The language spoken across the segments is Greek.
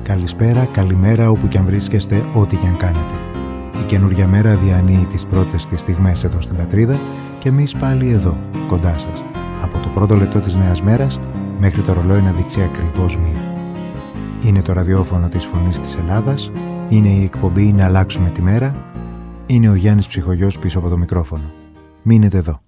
Καλησπέρα, καλημέρα όπου κι αν βρίσκεστε, ό,τι κι αν κάνετε. Η καινούργια μέρα διανύει τις πρώτες της στιγμές εδώ στην πατρίδα και εμείς πάλι εδώ, κοντά σας. Από το πρώτο λεπτό της νέας μέρας μέχρι το ρολόι να δείξει ακριβώς μία. Είναι το ραδιόφωνο της Φωνής της Ελλάδας, είναι η εκπομπή «Να αλλάξουμε τη μέρα», είναι ο Γιάννης Ψυχογιός πίσω από το μικρόφωνο. Μείνετε εδώ.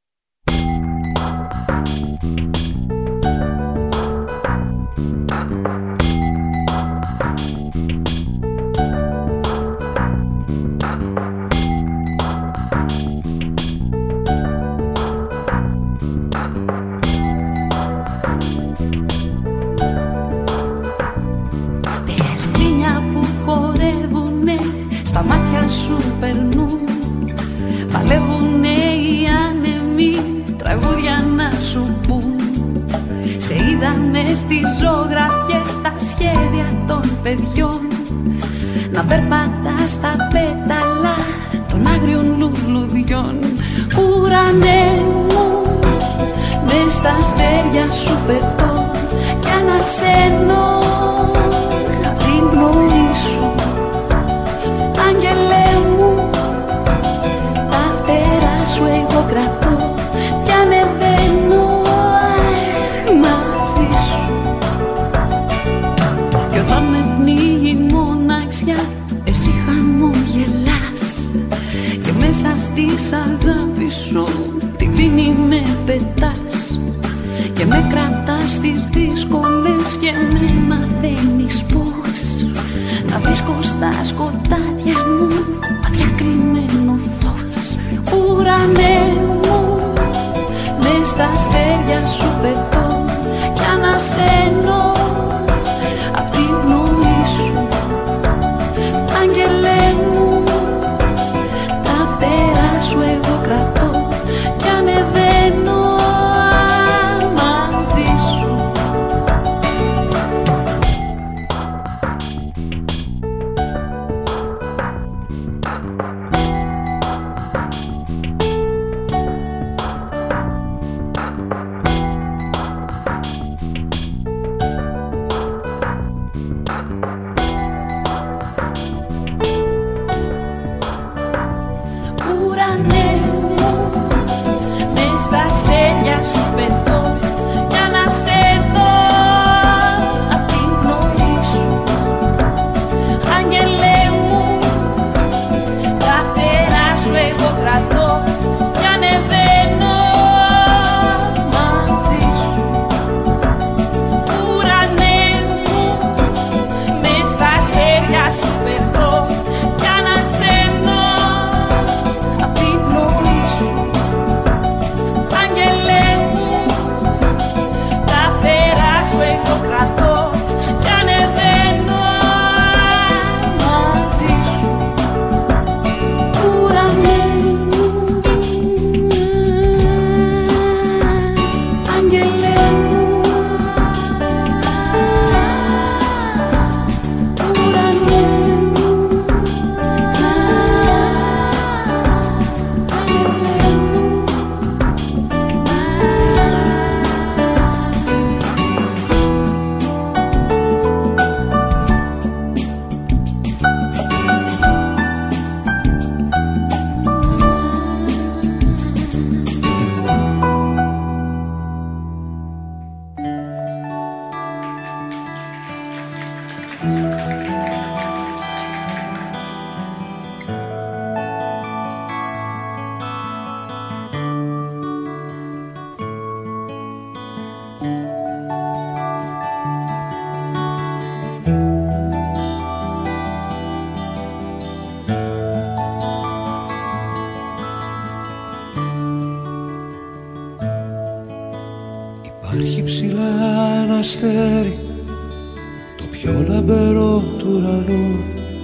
Να περπατάς στα πέταλα των άγριων λουλουδιών. Ουρανέ μου, μες στα αστέρια σου πετώ κι ανασένω απ' την πνοή σου. Άγγελέ μου, τα φτερά σου εγώ κρατώ κι ανεβαίνω μαζί σου. Κι όταν με πνίγει η μοναξιά, εσύ χαμογελάς και μέσα στις αγάπη σου τη δίνη με πετάς και με κρατάς στις δύσκολες και με μαθαίνεις πώς να βρίσκω στα σκοτάδια μου αδιακριμμένο φως. Ουρανέ μου, μες στα αστέρια σου πετώ κι ανασένω απ' την πνοή σου. Άγγελέ μου, τα φτερά σου εγώ κρατώ κι ανεβαίνω μαζί σου. Υπάρχει ψηλά ένα αστέρι, το πιο λαμπερό του ουρανού.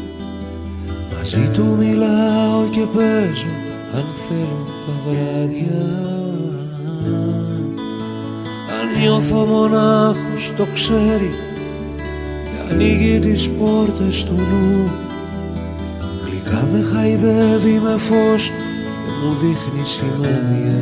Μαζί του μιλάω και παίζω αν θέλω τα βράδια. Αν νιώθω μονάχος το ξέρει και ανοίγει τις πόρτες του νου. Γλυκά με χαϊδεύει με φως και μου δείχνει σημάδια.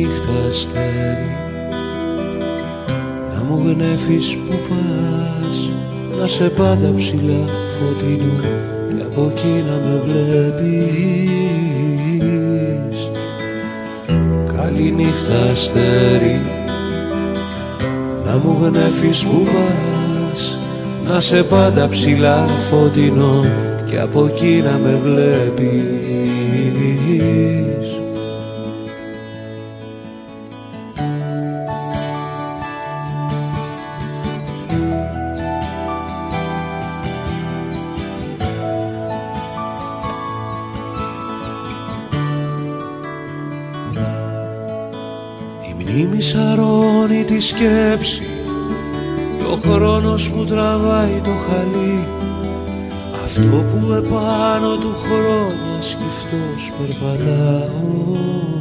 νύχτα αστέρι, να μου γνέφεις που πας, να σε πάντα ψηλά φωτεινό και από εκεί να με βλέπεις. Καλή νύχτα αστέρι, να μου γνέφεις που πας, να σε πάντα ψηλά φωτεινό και από εκεί να με βλέπεις. Σαρώνει τη σκέψη και ο χρόνος που τραβάει το χαλί, αυτό που επάνω του χρόνια σκυφτός περπατάω.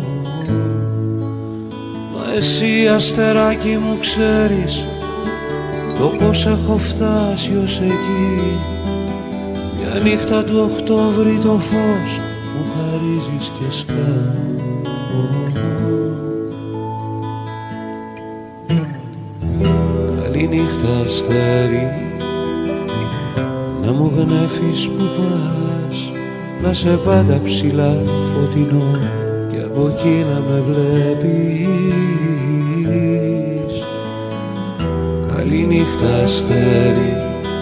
Μα εσύ αστεράκι μου ξέρεις το πως έχω φτάσει ως εκεί, μια νύχτα του Οκτώβρη το φως μου χαρίζεις και σκάω. Καλή νύχτα αστέρι, να μου γνέφεις που πας, να σε πάντα ψηλά φωτεινό και από εκεί να με βλέπεις. Καλή νύχτα αστέρι,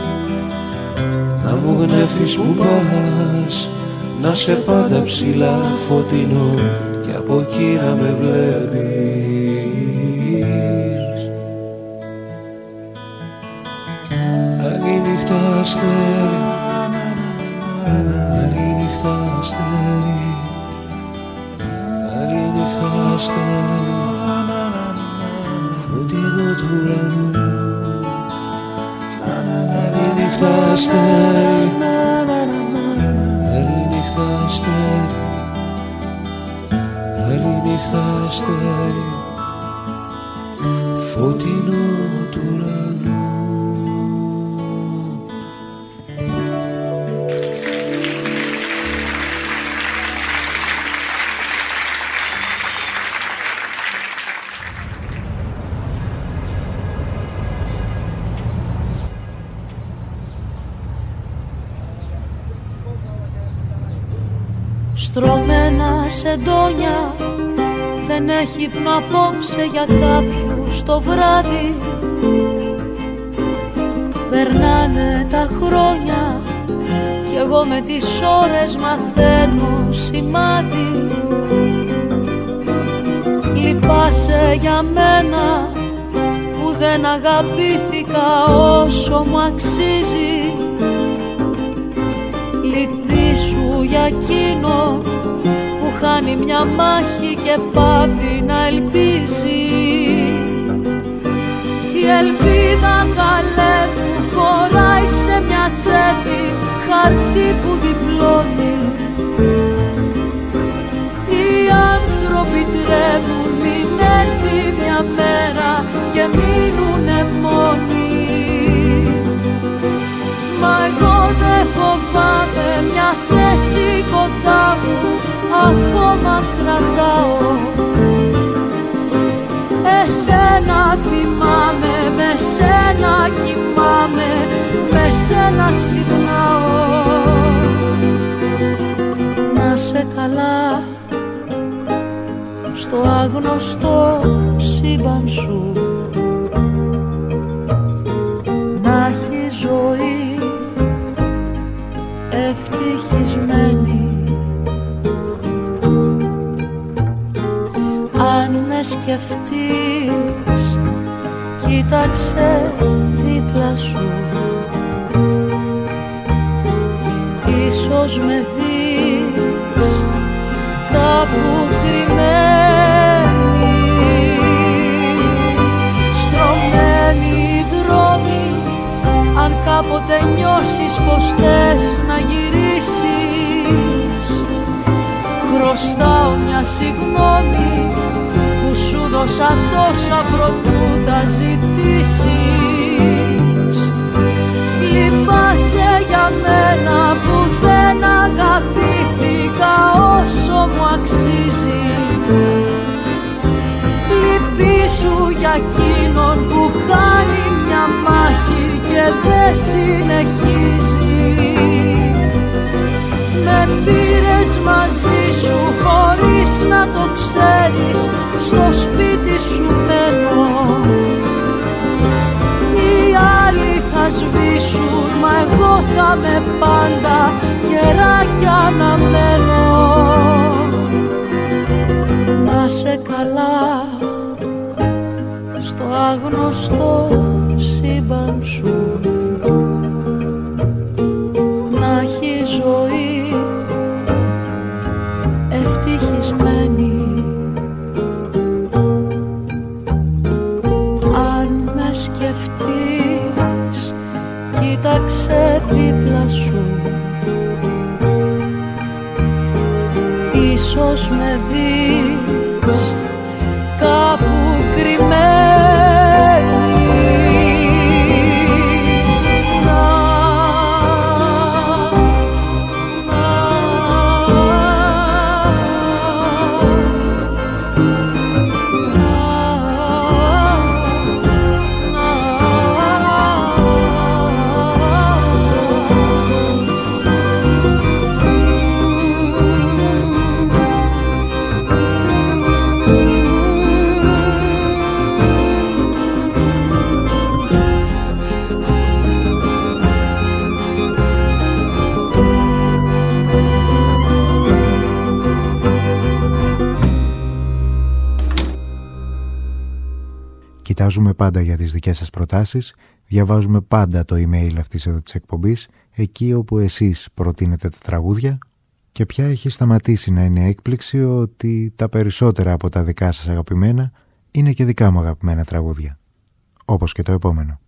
να μου γνέφεις που πας, να σε πάντα ψηλά φωτεινό και από εκεί να με βλέπεις. Αστέρι, καλή νύχτα αστέρι, καλή νύχτα αστέρι, φωτεινό του ουρανού. Καλή νύχτα αστέρι, καλή νύχτα αστέρι, καλή νύχτα αστέρι, φωτεινό του ουρανού. Στρωμένα σεντόνια, δεν έχει ύπνο απόψε για κάποιους το βράδυ. Περνάνε τα χρόνια κι εγώ με τις ώρες μαθαίνω σημάδι. Λυπάσαι για μένα που δεν αγαπήθηκα όσο μου αξίζει. Λυπήσου για εκείνο που χάνει μια μάχη και πάβει να ελπίζει. Η ελπίδα καλέ μου χωράει σε μια τσέπη, χαρτί που διπλώνει. Οι άνθρωποι τρέμουν μην έρθει μια μέρα και μείνουνε μόνοι. Μα εγώ δεν φοβάμαι, μια θέση κοντά μου ακόμα κρατάω. Εσένα θυμάμαι, με σένα κοιμάμαι, με σένα ξυπνάω. Να σε καλά στο άγνωστο σύμπαν σου, να έχει ζωή ευτυχισμένη. Αν με σκεφτείς, κοίταξε δίπλα σου, ίσως με δεις κάπου κρυμμένη. Στρωμένοι οι δρόμοι, αν κάποτε νιώσεις πως θες να γυρίσεις, χρωστάω μια συγγνώμη που σου δώσα τόσα προτού τα ζητήσεις. Λυπάσαι για μένα που δεν αγαπήθηκα όσο μου αξίζει. για εκείνον που χάνει μια μάχη και δεν συνεχίζει. Με πήρες μαζί σου χωρίς να το ξέρεις, στο σπίτι σου μένω. Οι άλλοι θα σβήσουν, μα εγώ θα με πάντα καιράκια να μένω. Να σε καλά στο άγνωστο σύμπαν σου, να έχει ζωή ευτυχισμένη. Αν με σκεφτείς, κοίταξε δίπλα σου, ίσως με δεις κάπου κρυμμένη. Κοιτάζουμε πάντα για τις δικές σας προτάσεις, διαβάζουμε πάντα το email αυτής εδώ της εκπομπής, εκεί όπου εσείς προτείνετε τα τραγούδια, και πια έχει σταματήσει να είναι έκπληξη ότι τα περισσότερα από τα δικά σας αγαπημένα είναι και δικά μου αγαπημένα τραγούδια. Όπως και το επόμενο.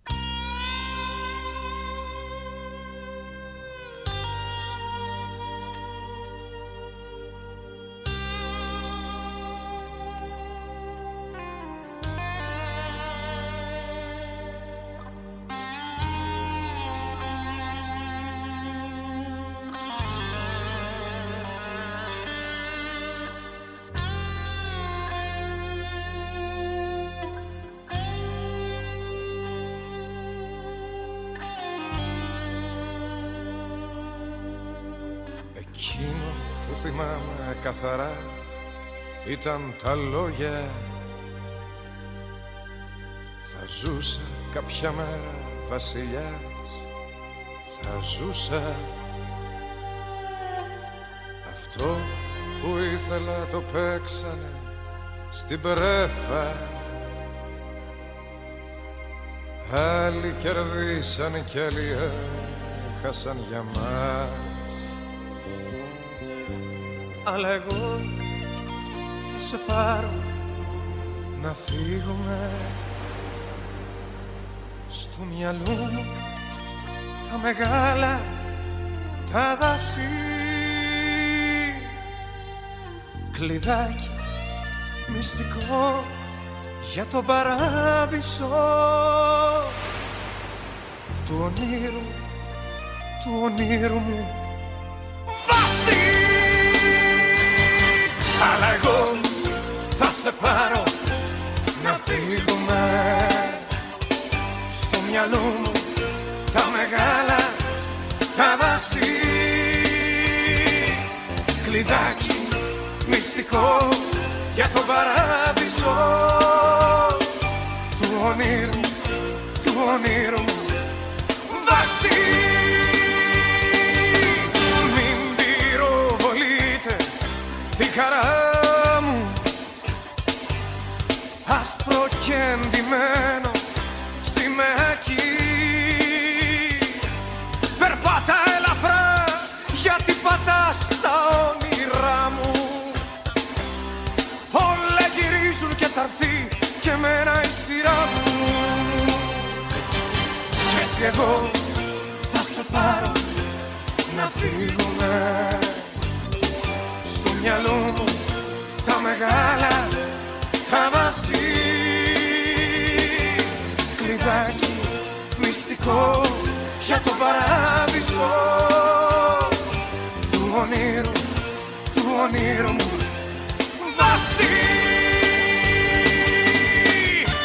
Εκείνο που θυμάμαι καθαρά ήταν τα λόγια. Θα ζούσα κάποια μέρα βασιλιάς, θα ζούσα. Αυτό που ήθελα το παίξανε στην πρέφα. Άλλοι κερδίσαν κι άλλοι έχασαν για μας. Αλλά εγώ θα σε πάρω να φύγουμε. Στο μυαλό μου τα μεγάλα τα δάση. Κλειδάκι μυστικό για τον παράδεισο του ονείρου μου βάση. Αλλά εγώ θα σε πάρω να φύγουμε. Στο μυαλό μου τα μεγάλα τα δάση. Κλειδάκι μυστικό για τον παράδεισο του ονείρου μου βάση. Μην πυροβολείτε τη χαρά μου, άσπρο και ενδυμένο σημαίακι. Περπάτα ελαφρά γιατί πατάς τα όνειρά μου. Όλα γυρίζουν και θα έρθει και εμένα η σειρά μου. Κι έτσι εγώ θα σε πάρω να φύγουμε. Στο μυαλό μου τα μεγάλα τα βάση. Κλειδάκι μυστικό για τον παράδεισο του ονείρου μου βάση.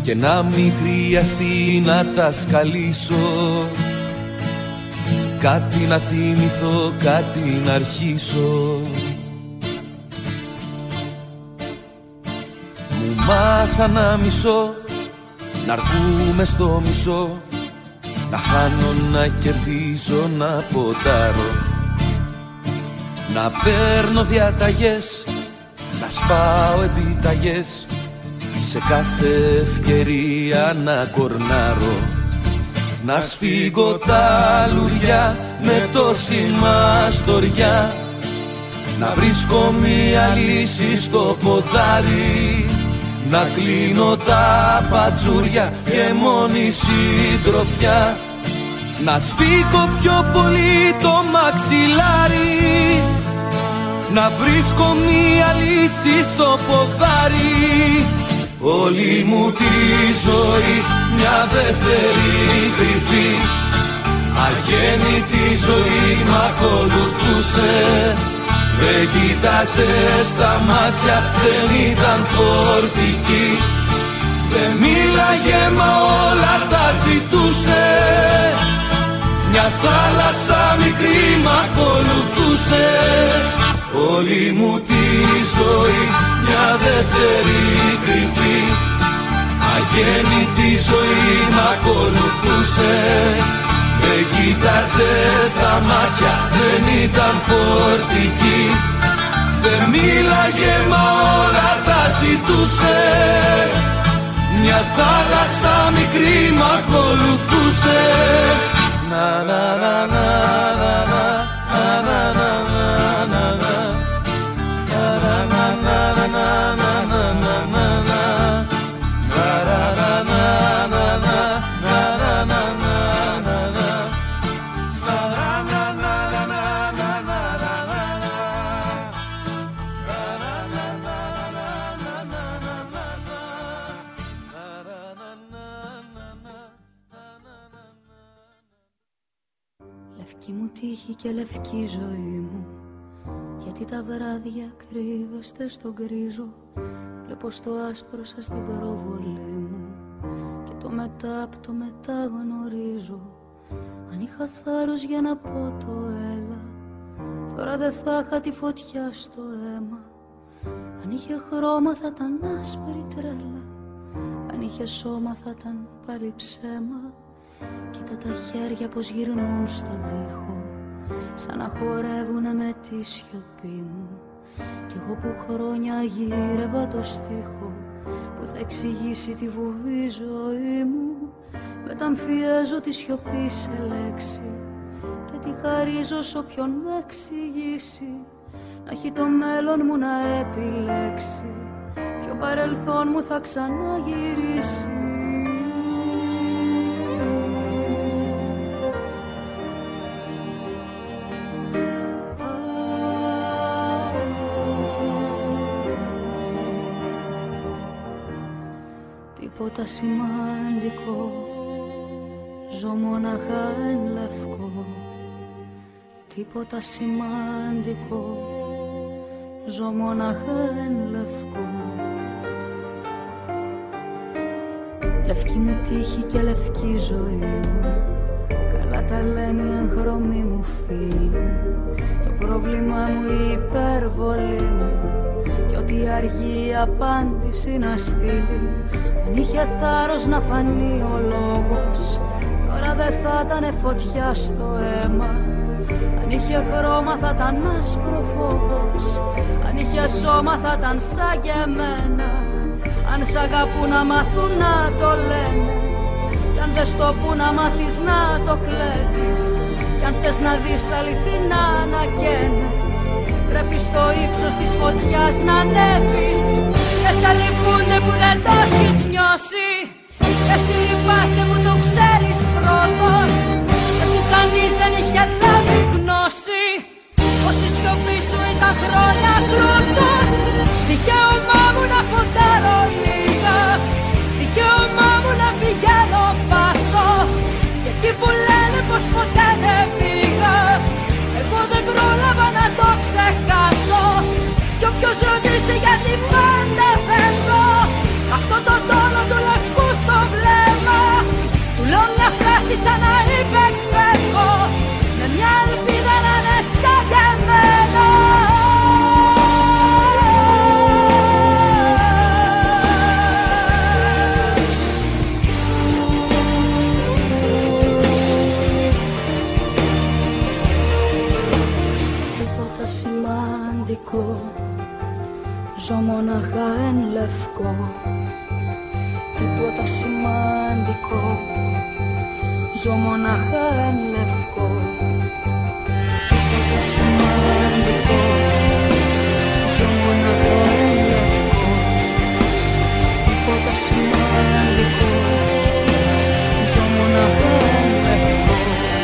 και να μην χρειαστεί να τα σκαλίσω. Κάτι να θυμηθώ, κάτι να αρχίσω. Μου μάθα να μισώ, να αρκούμε στο μισό, να χάνω, να κερδίζω, να ποντάρω, να παίρνω διαταγές, να σπάω επιταγές, σε κάθε ευκαιρία να κορνάρω, να σφίγγω τα λουριά με τόση μαστοριά, να βρίσκω μια λύση στο ποδάρι, να κλείνω τα πατζούρια και μόνη συντροφιά, να σφίγγω πιο πολύ το μαξιλάρι, να βρίσκω μια λύση στο ποδάρι. Όλη μου τη ζωή μια δεύτερη κρυφή, αγέννητη ζωή μ' ακολουθούσε. Δεν κοίταζε στα μάτια, δεν ήταν φορτική, δεν μίλαγε μα όλα τα ζητούσε. Μια θάλασσα μικρή μ' ακολουθούσε. Όλη μου τη ζωή μια δεύτερη κρυφή, αγέννητη ζωή μ' ακολουθούσε. Δεν κοίταζε στα μάτια, δεν ήταν φορτική, δεν μίλαγε μα όλα τα ζητούσε. Μια θάλασσα μικρή μ' ακολουθούσε. Να να να να να να να να να να. Λευκή μου τύχη και λευκή ζωή μου, γιατί τα βράδια κρύβεστε στον γκρίζο. Βλέπω στο άσπρο σας την προβολή μου και το μετά απ' το μετά γνωρίζω. Αν είχα θάρρος για να πω το έλα, τώρα δεν θα είχα τη φωτιά στο αίμα. Αν είχε χρώμα θα ήταν άσπρη τρέλα, αν είχε σώμα θα ήταν πάλι ψέμα. Κοίτα τα χέρια πως γυρνούν στον τοίχο, σαν να χορεύουνε με τη σιωπή μου. Κι εγώ που χρόνια γύρευα το στίχο, που θα εξηγήσει τη βουβή ζωή μου. Μεταμφιέζω τη σιωπή σε λέξη και τη χαρίζω σ' όποιον με εξηγήσει. Να έχει το μέλλον μου να επιλέξει, ποιο παρελθόν μου θα ξαναγυρίσει. Τίποτα σημαντικό, ζω μοναχά εν λευκό. Τίποτα σημαντικό, ζω μοναχά εν λευκό. Λευκή μου τύχη και λευκή ζωή μου, καλά τα λένε οι εγχρωμοί μου φίλοι. Το πρόβλημά μου η υπερβολή μου, κι ό,τι αργεί η απάντηση να στείλει. Αν είχε θάρρος να φανεί ο λόγος, τώρα δεν θα ήτανε φωτιά στο αίμα. Αν είχε χρώμα θα ήταν άσπρο φόβος, αν είχε σώμα θα ήταν σαν και εμένα. Αν σ' αγαπούν να μάθουν να το λένε, κι αν δεν στο πουν να μάθεις να το κλέβεις, κι αν θες να δεις τα αληθινά να καίνε, πρέπει στο ύψος της φωτιάς να ανέβεις. Δεν σε λυπούνται που δεν το έχεις νιώσει, εσύ λυπάσαι που το ξέρεις πρώτος, και που κανείς δεν είχε λάβει γνώση, πως η σιωπή σου ήταν χρόνια κρούτος. Δικαίωμά μου να φωτάρω λίγα, δικαίωμά μου να πηγαίνω πάσο, και εκεί που λένε πως ποτέ δεν πήγα, εγώ δεν πρόλαβα να το ξεχάσω. Κι όποιος ρωτήσει γιατί πάντα φεύγω, αυτό το τόνο του λευκού Ζω μοναχά εν λευκό, τίποτα σημαντικό. Ζω μοναχά εν λευκό, τίποτα σημαντικό. Ζω μοναχά εν λευκό, τίποτα σημαντικό. Ζω μοναχά εν λευκό.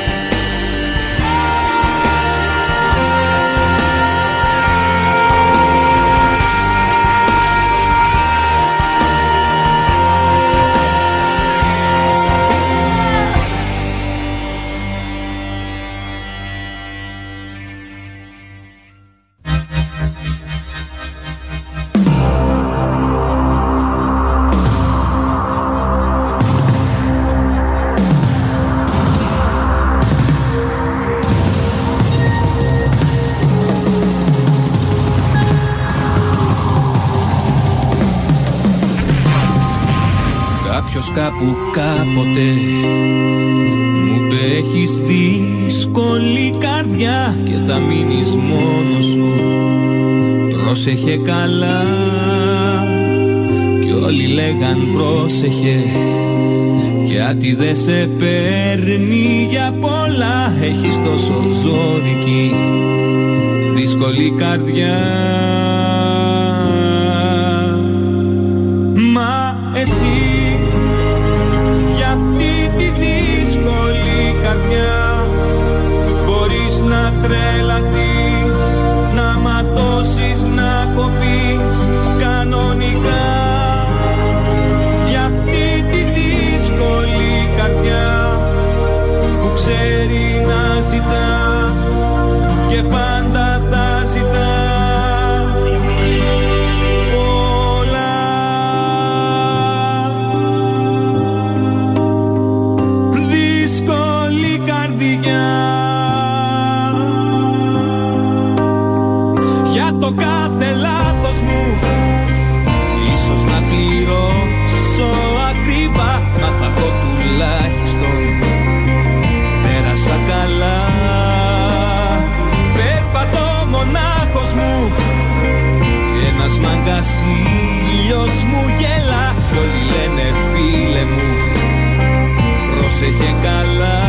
Κάπου κάποτε μου είπε έχεις δύσκολη καρδιά και θα μείνεις μόνος σου, πρόσεχε καλά. Κι όλοι λέγαν πρόσεχε, γιατί δεν σε παίρνει για πολλά. Έχεις τόσο ζώρικη δύσκολη καρδιά. Μα εσύ μπορείς να τρελαθείς, να ματώσεις, να κοπείς κανονικά. Για αυτή τη δύσκολη καρδιά που ξέρει να ζητά και πάντα θα ζητά. Το κάθε λάθος μου ίσως να πληρώσω ακριβά, μα θα πω τουλάχιστον πέρασα καλά. Περπατώ μονάχος μου και ένας μάγκας ήλιος μου γελά. Κι όλοι λένε φίλε μου πρόσεχε καλά.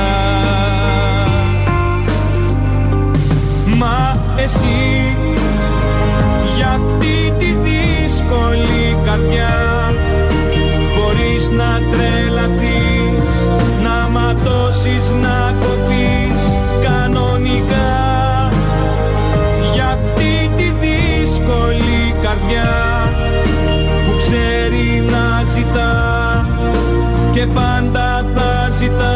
Μα εσύ για αυτή τη δύσκολη καρδιά μπορείς να τρελαθείς, να ματώσεις, να κοπείς κανονικά. Για αυτή τη δύσκολη καρδιά που ξέρει να ζητά και πάντα θα ζητά.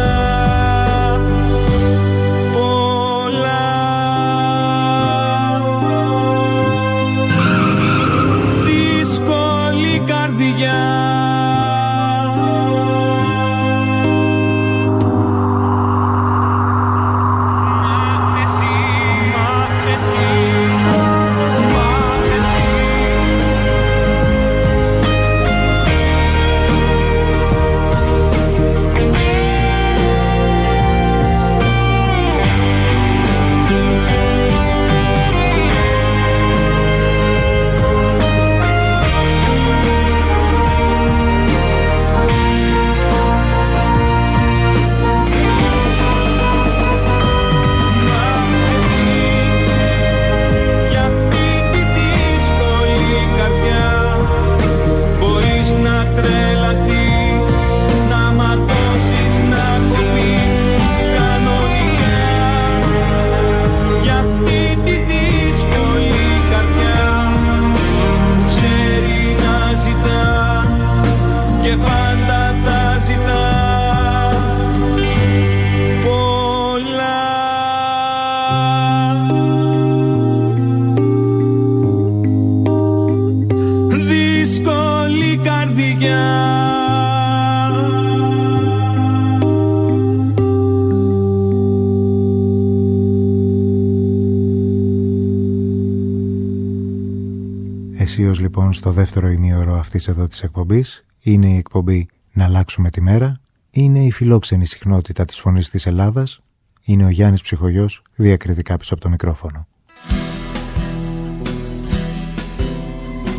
Εσείως λοιπόν στο δεύτερο ημίωρο αυτής εδώ της εκπομπής είναι η εκπομπή «Να αλλάξουμε τη μέρα», είναι η φιλόξενη συχνότητα της φωνής της Ελλάδας, είναι ο Γιάννης Ψυχογιός διακριτικά πίσω από το μικρόφωνο.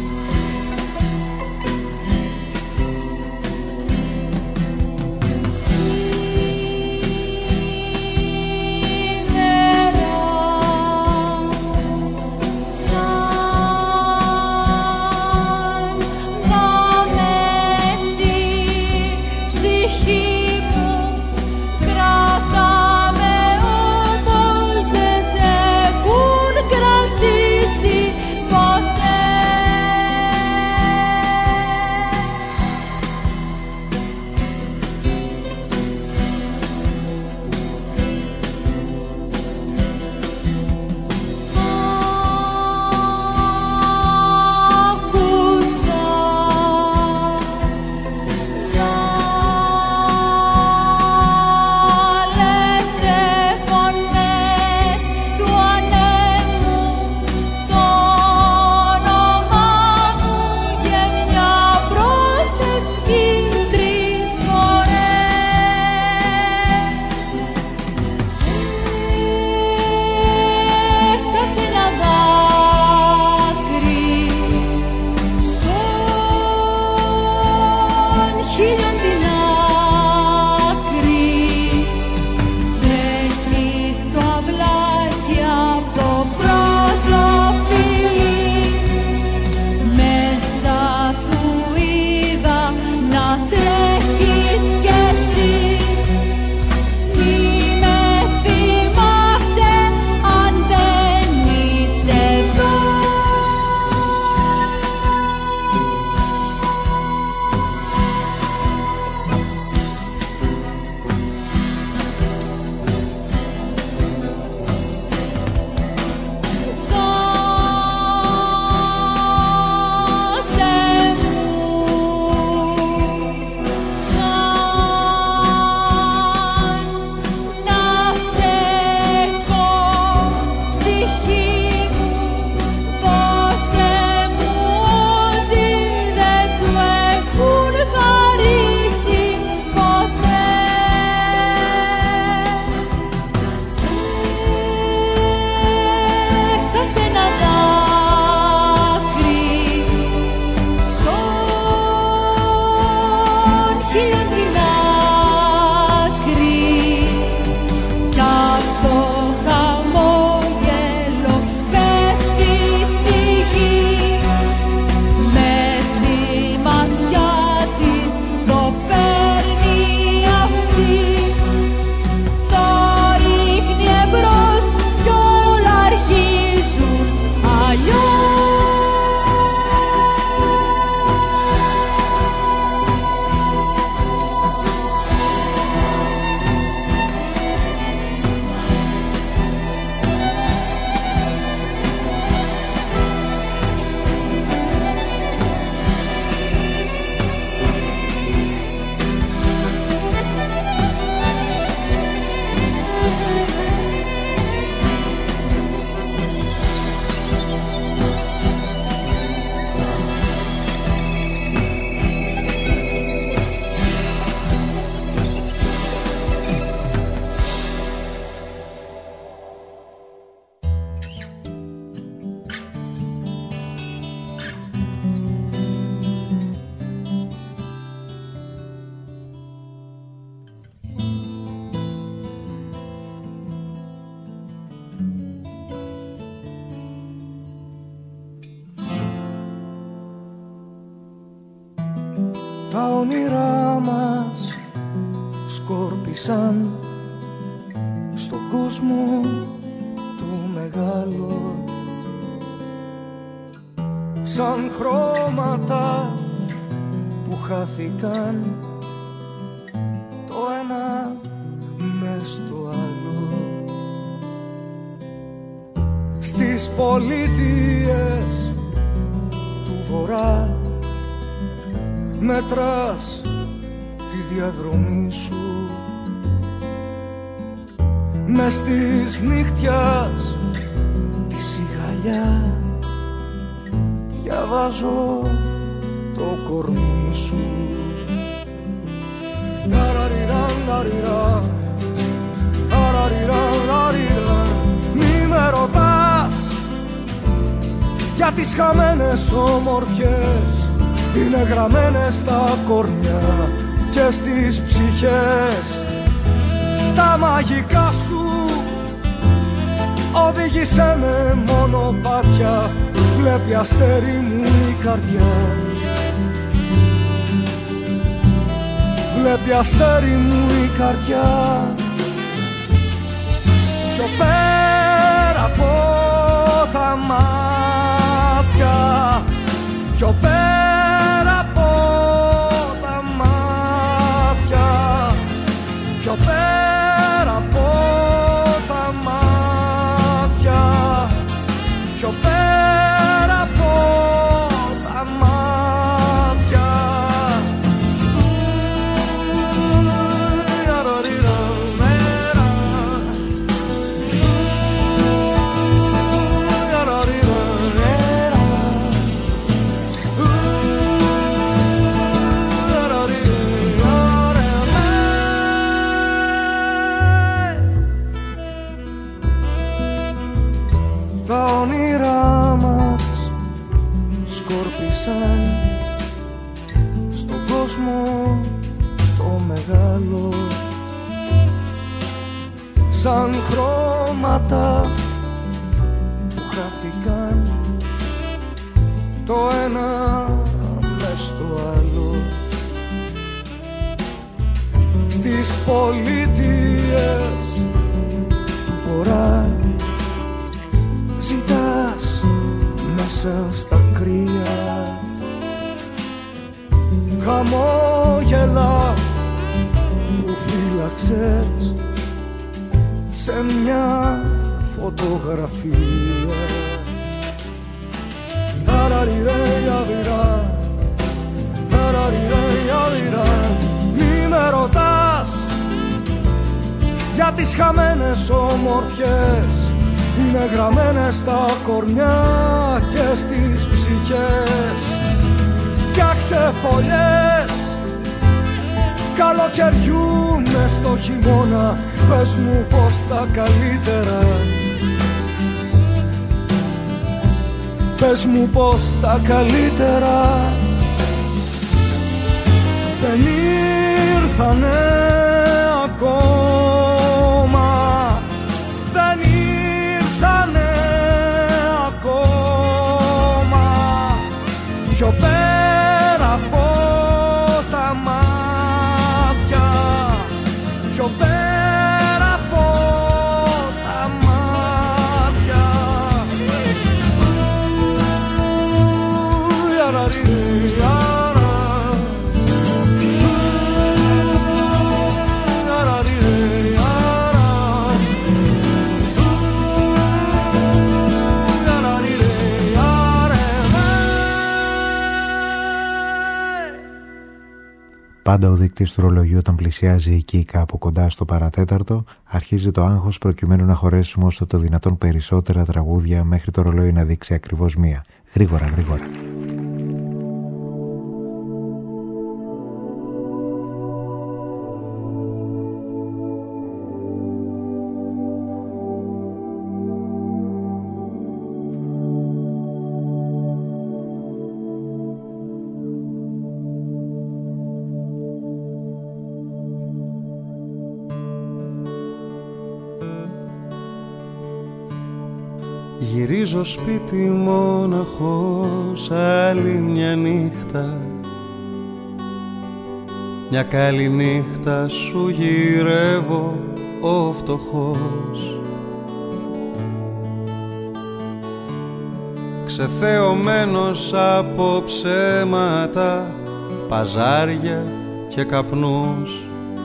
όνειρά μας σκόρπισαν στον κόσμο του μεγάλο, σαν χρώματα που χάθηκαν το ένα μες στο άλλο. Στις πολιτείες του βορρά μετράς τη διαδρομή σου, μες της νύχτιας τη σιγαλιά διαβάζω το κορμί σου. Μη με ρωτάς για τις χαμένες ομορφιές, είναι γραμμένες στα κορμιά και στις ψυχές. Στα μαγικά σου οδήγησέ με μονοπάτια, βλέπει αστέρι μου η καρδιά, βλέπει αστέρι μου η καρδιά. Πιο πέρα από τα μάτια, πιο πέρα από τα μάτια, πιο πέρα από τα μάτια, πιο πέρα από τα μάτια. Τα όνειρά μας σκόρπισαν στον κόσμο το μεγάλο, σαν χρώματα που χάθηκαν το ένα μες στο άλλο. Στις πολιτείες του βορρά ζητάς μέσα στα κρύα χαμόγελα που φύλαξες σε μια φωτογραφία. Μη με ρωτάς για τις χαμένες ομορφιές, είναι γραμμένες στα κορμιά και στις ψυχές. Φτιάξε φωλιές καλοκαιριού μες στο χειμώνα, πες μου πως τα καλύτερα, πες μου πως τα καλύτερα δεν ήρθανε ακόμα, δεν ήρθανε ακόμα. Πιο πέρα από τα μάτια, πιο πέρα από τα μάτια. Πάντα ο δείκτης του ρολογιού όταν πλησιάζει εκεί κάπου κοντά στο παρατέταρτο, αρχίζει το άγχος προκειμένου να χωρέσουμε όσο το δυνατόν περισσότερα τραγούδια μέχρι το ρολόι να δείξει ακριβώς μία. Γρήγορα, γρήγορα. Γυρίζω σπίτι μοναχός άλλη μια νύχτα, μια καλή νύχτα σου γυρεύω ο φτωχός. Ξεθεωμένος από ψέματα, παζάρια και καπνούς.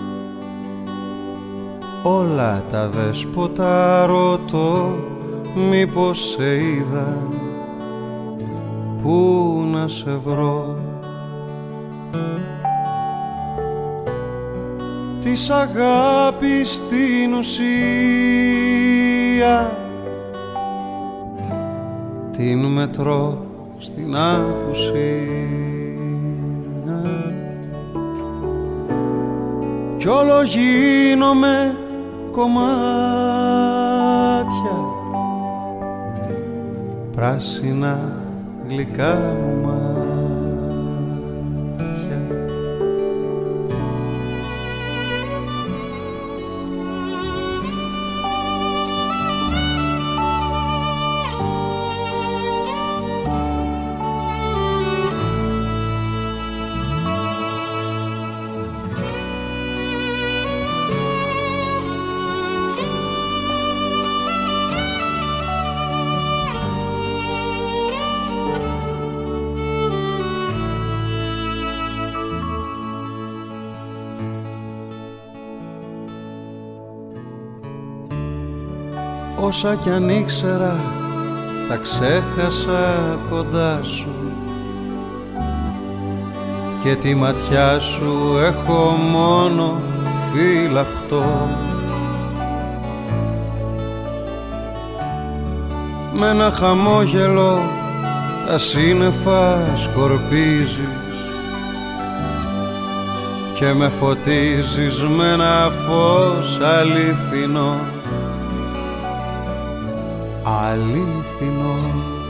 Όλα τα δέσποτα ρωτώ, μήπως σε είδαν, πού να σε βρω. Της αγάπης στην ουσία την μετρώ στην απουσία κι όλο γίνομαι κομμάτια πράσινα γλυκά μου μάτια. Όσα κι αν ήξερα, τα ξέχασα κοντά σου και τη ματιά σου έχω μόνο φυλαχτό. Με ένα χαμόγελο τα σύννεφα σκορπίζεις και με φωτίζεις με ένα φως αληθινό. Αλήθινο.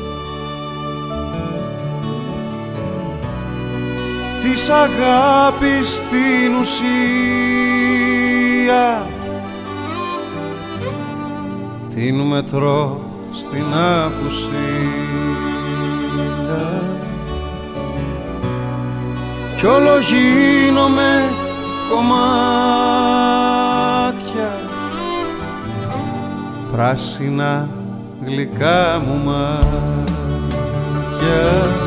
Της αγάπης στην ουσία την μετρώ στην απουσία κι όλο γίνομαι κομμάτια πράσινα γλυκά μου μάτια.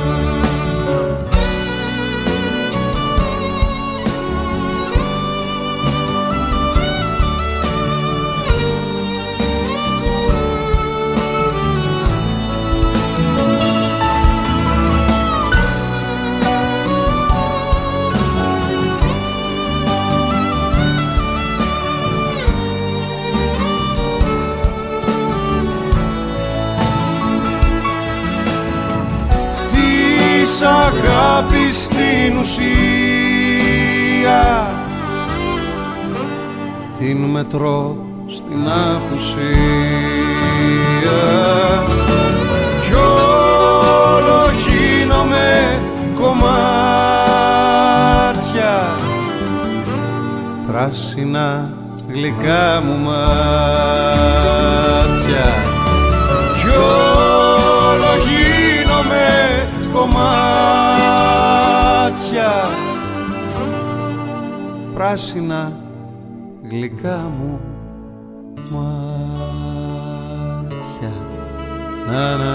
Της αγάπης στην ουσία την μετρώ στην απουσία κι όλο γίνομαι κομμάτια πράσινα γλυκά μου μάτια κι όλο γίνομαι κομμάτια πράσινα γλυκά μου μάτια. Να να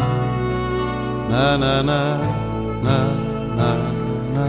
να να να να να να.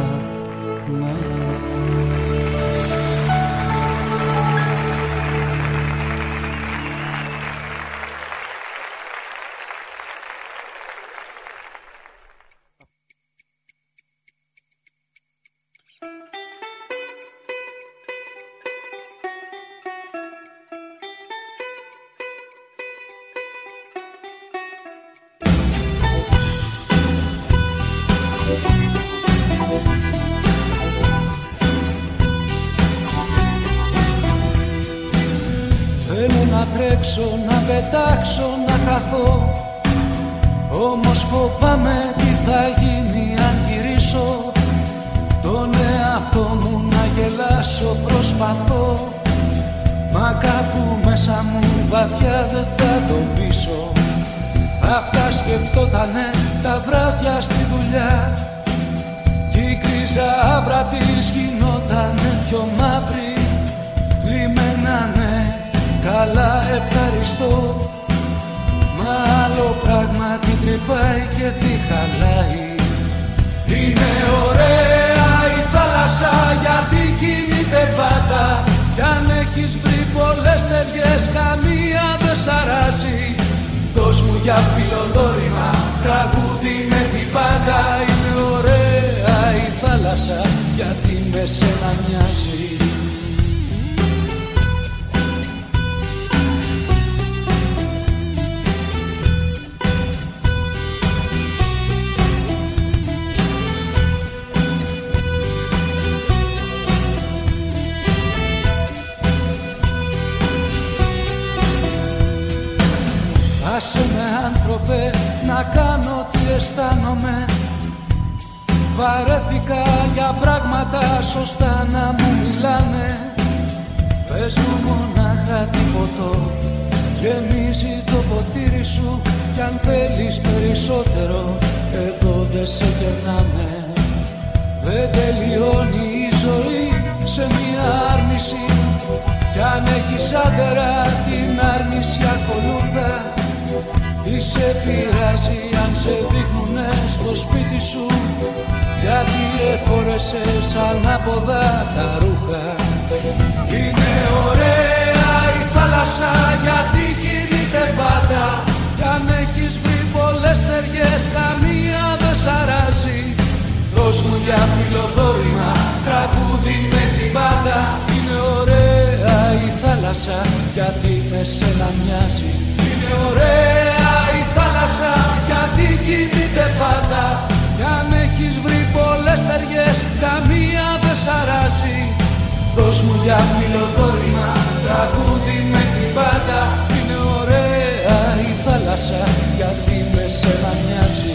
Να πετάξω, να χαθώ, όμως φοβάμαι τι θα γίνει αν γυρίσω. Τον εαυτό μου να γελάσω προσπαθώ, μα κάπου μέσα μου βαθιά δεν θα το πείσω. Αυτά σκεφτότανε τα βράδια στη δουλειά κι η ζάβρα της γινότανε πιο μαύρη. Λιμένα ναι, καλά ευχαριστώ. Μα άλλο πράγμα την τρυπάει και τη χαλάει. Είναι ωραία η θάλασσα γιατί κινείται πάντα. Κι αν έχεις βρει πολλές ταιριές καμία δεν σ' αράζει. Δώσ' μου για φιλοδόρημα τραγούδι με την πάντα. Είναι ωραία η θάλασσα γιατί με σένα μοιάζει. Άσε με άνθρωπε να κάνω τι αισθάνομαι. Βαρέθηκα για πράγματα σωστά να μου μιλάνε. Πες μου μονάχα τι ποτό γεμίζει το ποτήρι σου. Κι αν θέλεις περισσότερο εδώ δεν σε κερνάμε. Δεν τελειώνει η ζωή σε μια άρνηση. Κι αν έχεις άντερα την άρνηση ακολούθα. Τι σε πειράζει αν σε δείχνουνε στο σπίτι σου. Γιατί εφόρεσες ανάποδα τα ρούχα. Είναι ωραία η θάλασσα γιατί κινείται πάντα. Κι αν έχεις βρει πολλές ταιριές καμία δεν σ' αράζει. Δώσ' μου για φιλοδόρημα τραγούδι με την πάντα. Είναι ωραία η θάλασσα γιατί με σένα μοιάζει. Είναι ωραία η θάλασσα γιατί κινείται πάντα. Κι αν έχεις βρει πολλές ταιριές καμία δεν σ' αράζει. Δώσ' μου για φιλοδόρημα τραγούδι με την πάντα. Είναι ωραία η θάλασσα γιατί με σένα μοιάζει.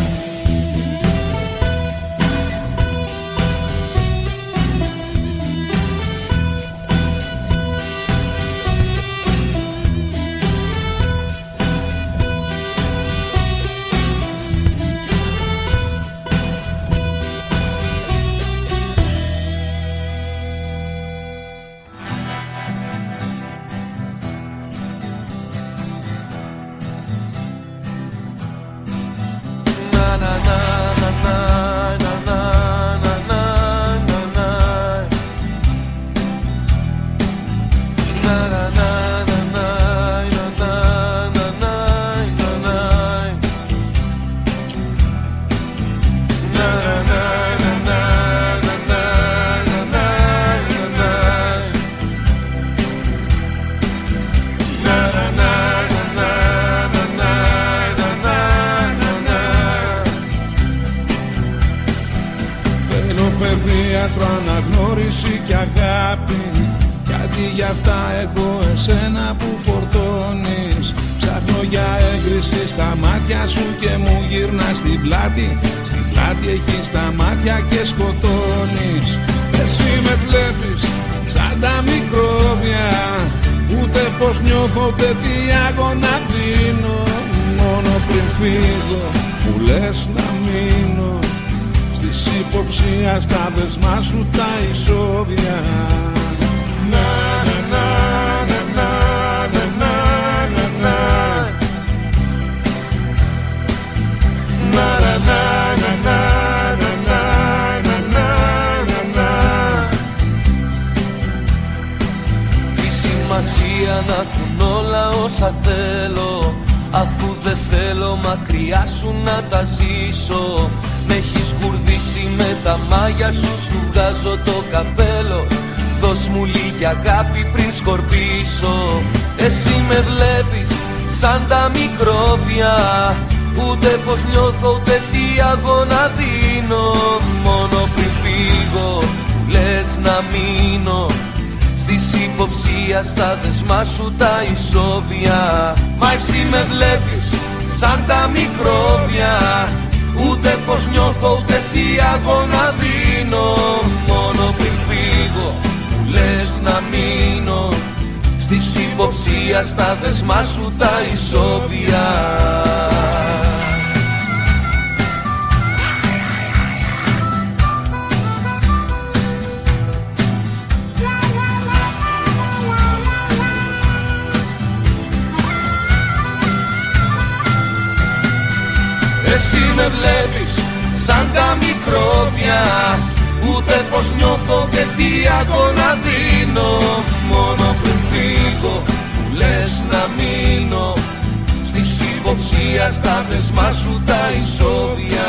Αναγνώριση και αγάπη. Γιατί γι' αυτά έχω εσένα που φορτώνεις. Ψάχνω για έγκριση στα μάτια σου και μου γυρνάς στην πλάτη. Στην πλάτη έχεις τα μάτια και σκοτώνεις. Εσύ με βλέπεις σαν τα μικρόβια. Ούτε πως νιώθω ούτε τι άγωνα δίνω. Μόνο πριν φύγω μου λες να μείνω. Της υποψίας στα δεσμά σου τα εισόδια. Να, να, να, να, να, να, να, να. Να, να, να, να, να, να, να. Τι σημασία να έχουν όλα όσα θέλω, αφού δεν θέλω μακριά σου να τα ζήσω. Με έχεις κουρδίσει με τα μάγια σου, σου βγάζω το καπέλο. Δώσ' μου λίγη αγάπη πριν σκορπίσω. Εσύ με βλέπεις σαν τα μικρόβια. Ούτε πως νιώθω ούτε τι αγώνα δίνω. Μόνο πριν φύγω μου λες να μείνω. Στις υποψία στα δεσμά σου τα ισόβια. Μα εσύ με βλέπεις σαν τα μικρόβια. Ούτε πως νιώθω ούτε τι αγώνα δίνω. Μόνο πριν φύγω μου λες να μείνω. Στις υποψία στα δεσμά σου τα ισόβια. βλέπεις σαν τα μικρόβια, ούτε πως νιώθω και τι αγώνα δίνω. Μόνο πριν φύγω που λες να μείνω, στις υποψία στα δεσμά σου τα ισόβια.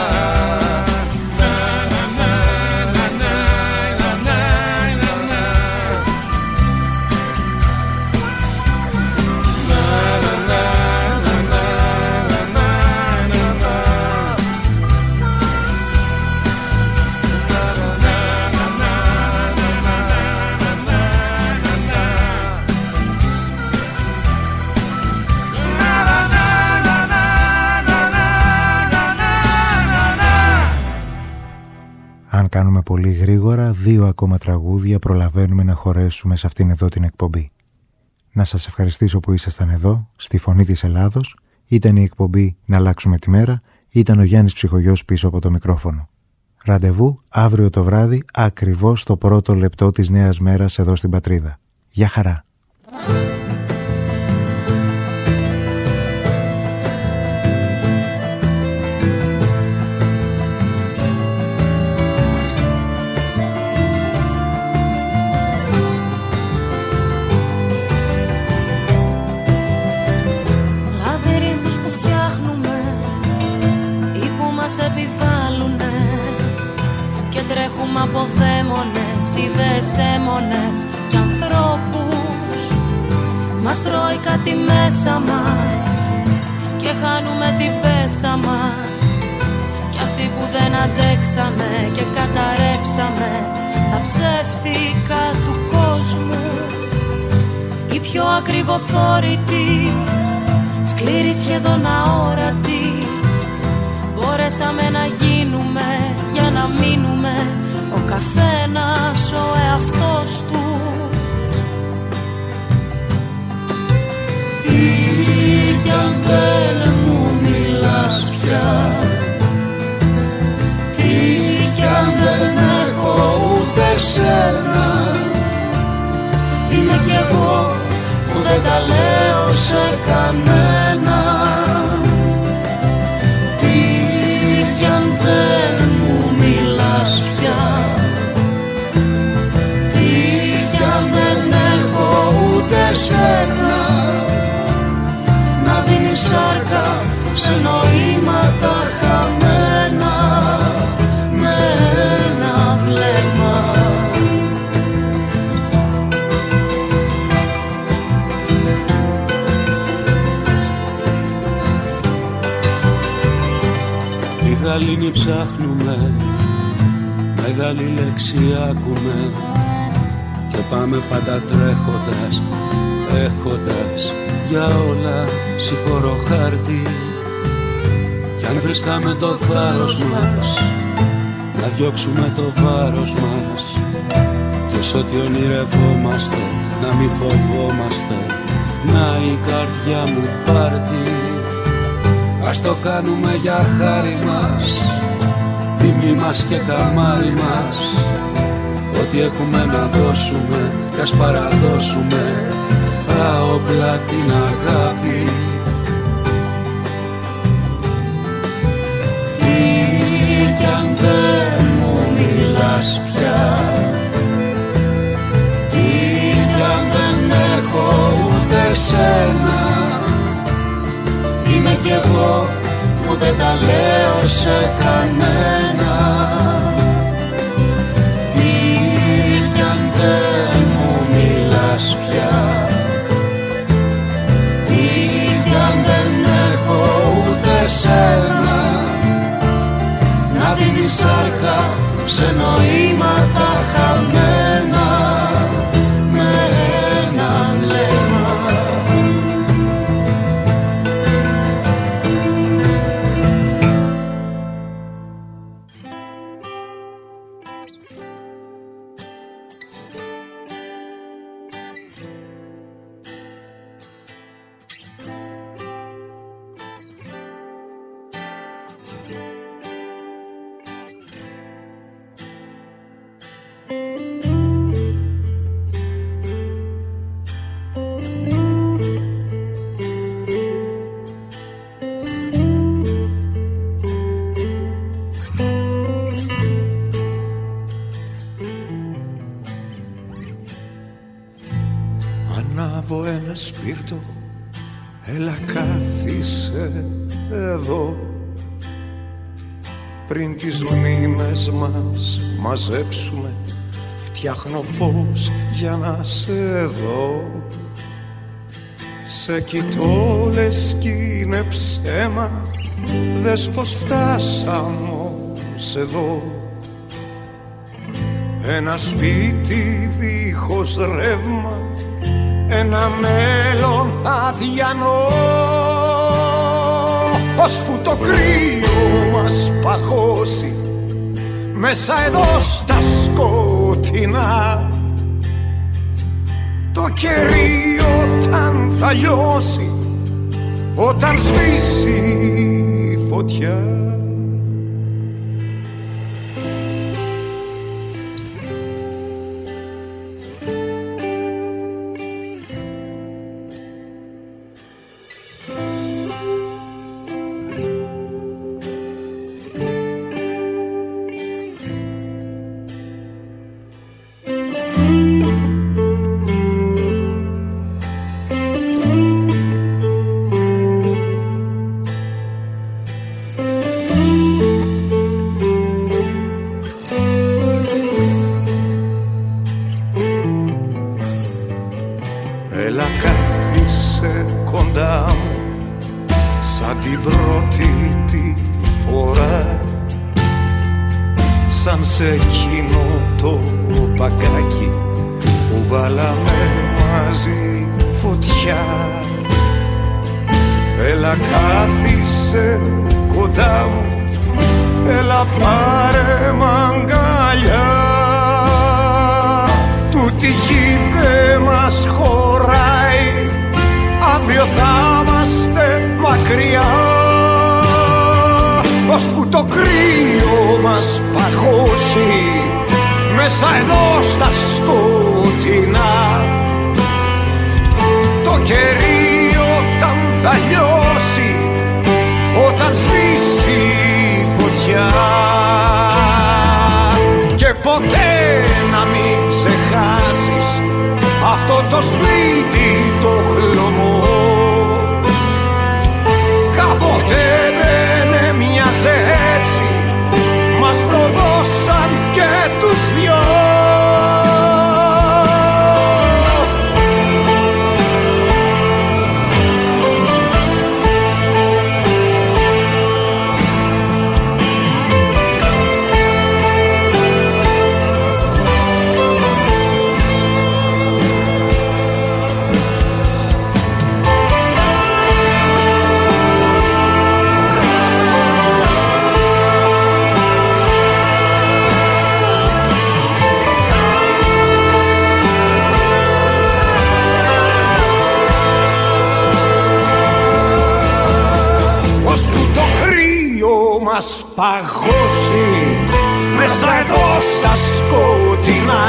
Αν κάνουμε πολύ γρήγορα, 2 ακόμα τραγούδια προλαβαίνουμε να χωρέσουμε σε αυτήν εδώ την εκπομπή. Να σας ευχαριστήσω που ήσασταν εδώ, στη Φωνή της Ελλάδος. Ήταν η εκπομπή «Να αλλάξουμε τη μέρα», ήταν ο Γιάννης Ψυχογιός πίσω από το μικρόφωνο. Ραντεβού αύριο το βράδυ, ακριβώς το πρώτο λεπτό της νέας μέρας εδώ στην Πατρίδα. Γεια χαρά! Από δαίμονες, ιδέες έμονες και ανθρώπους μας τρώει κάτι μέσα μας και χάνουμε την πέσα μας. Κι αυτοί που δεν αντέξαμε και καταρρεύσαμε στα ψεύτικα του κόσμου, οι πιο ακριβοθόρητοι, σκληροί σχεδόν αόρατοι, μπορέσαμε να γίνουμε για να μείνουμε ο καθένας ο εαυτός του. Τι κι αν δεν μου μιλάς πια, τι κι αν δεν έχω ούτε σένα, είμαι κι εγώ που δεν τα λέω σε κανένα. Τι κι αν δεν μου μιλάς πια, τι κι αν δεν έχω ούτε σένα, να δίνει σάρκα σε νοήματα χαμένα με ένα βλέμμα. Τη γαλήνη ψάχνουμε, μεγάλη λέξη άκουμε και πάμε πάντα τρέχοντας, έχοντας για όλα συγχωρώ χάρτη. Κι αν βρίσκαμε το θάρρος μας, να διώξουμε το βάρος μας, και σ' ό,τι ονειρευόμαστε να μη φοβόμαστε, να η καρδιά μου πάρτι. Ας το κάνουμε για χάρη μας, τιμή μας και καμάρι μας, ό,τι έχουμε να δώσουμε κι ας παραδώσουμε άοπλα την αγάπη. Τι κι αν δεν μου μιλάς πια, τι κι αν δεν έχω ούτε σένα, είμαι κι εγώ που δεν τα λέω σε κανένα. Τι κι αν δεν μου μιλάς πια, τι κι αν δεν έχω ούτε σένα, να δίνει σάρκα σε νοήματα χαμένα με ένα βλέμμα. ένα σπίρτο, έλα κάθισε εδώ. Πριν τις μνήμες μας μαζέψουμε, φτιάχνω φως για να σε δω. Σε κοιτώ λες κι είναι ψέμα, δες πως φτάσαμε ως εδώ. Ένα σπίτι δίχως ρεύμα, ένα μέλλον αδιανό, ώσπου το κρύο μας παγώσει μέσα εδώ στα σκοτεινά. Το κερί όταν θα λιώσει, όταν σβήσει η φωτιά. Παγώσει μέσα εδώ στα σκοτεινά.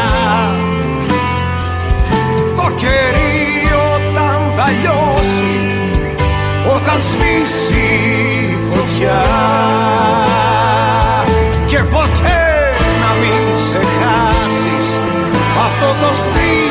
Το κερί όταν θα λιώσει, όταν σβήσει η φωτιά. Και ποτέ να μην σε χάσεις αυτό το σπίτι